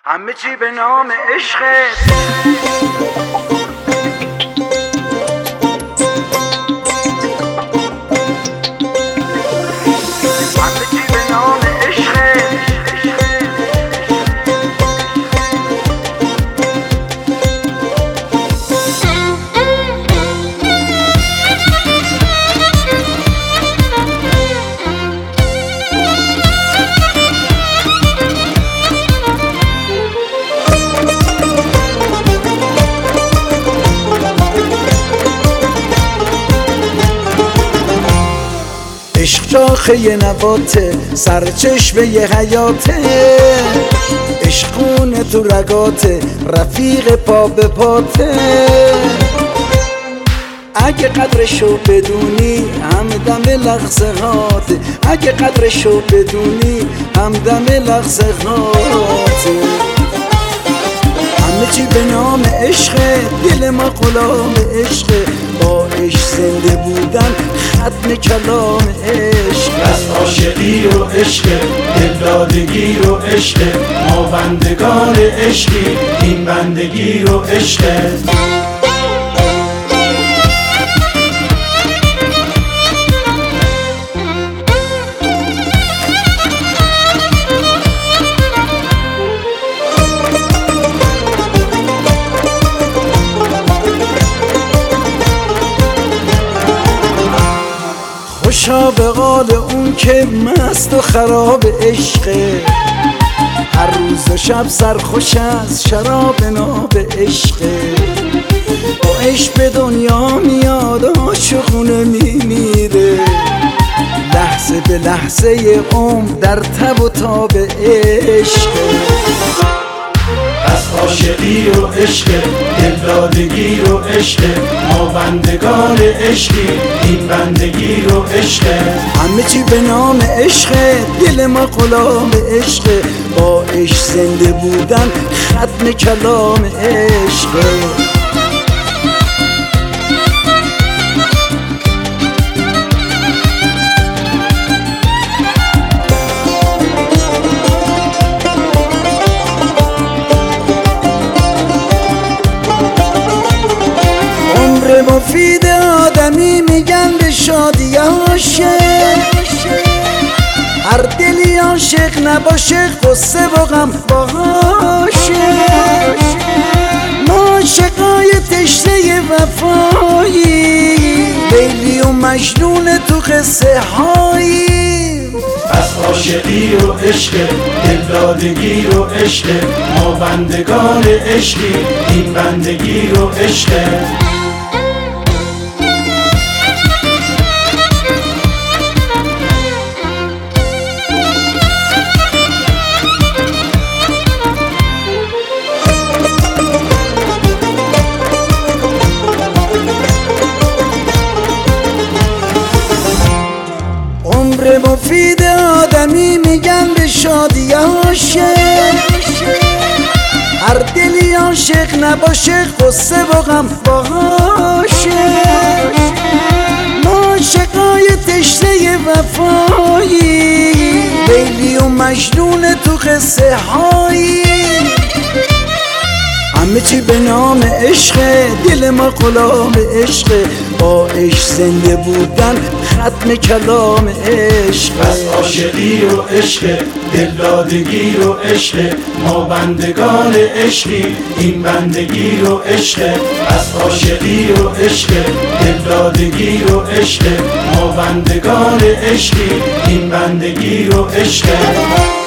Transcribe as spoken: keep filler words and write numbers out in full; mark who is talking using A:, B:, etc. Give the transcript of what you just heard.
A: همه چی به نام عشق.
B: عشق شاخه نباته، سرچشمه حیاته، عشقونه تو رگاته، رفیق پا به پاته. اگه قدرشو بدونی همدم لحظه هاته، اگه قدرشو بدونی همدم لحظه هاته. همه چی به نام عشقه، دل ما غلام عشقه، با عشق زنده بودن ختم کلام عشق.
C: از عاشقی و عشق، دلدادگی و عشق، ما بندگان عشقی، این بندگی و عشق.
B: خوشا به قال اون که مست و خراب عشقه، هر روز و شب سرخوش از شراب ناب عشقه. با عشق به دنیا میاد عاشقونه میمیره، لحظه به لحظه عمر در تب و تاب عشقه.
C: از عاشقی و عشق، دلدادگی و عشق، ما بندگان عشقی، این بندگی و عشق.
B: همه چی به نام عشقه، دل ما غلام عشقه، با عشق زنده بودن ختم کلام عشقه. مفید آدمی میگن به شادی عاشق، هر دلی عاشق نباشه قصه و غم باشه. ما عاشقای تشنه وفایی، لیلی و مجنون تو قصه هایی.
C: از عاشقی و عشق، دلدادگی و عشق، ما بندگان عشقی، این بندگی و عشق.
B: مفید آدمی میگن به شادی عاشق، هر دلی عاشق نباشه قصه و غم باشه. ما عاشقای تشنه وفایی، لیلی و مجنون تو قصه هایی. همه چی به نام عشقه، دل ما غلام عشقه، با عشق زنده بودن ختم کلام عشق.
C: از عاشقی و عشق، دلدادگی و عشق، ما بندگان عشقی، این بندگی و عشق. از عاشقی و عشق، دلدادگی و عشق، ما بندگان عشقی، این بندگی و عشق.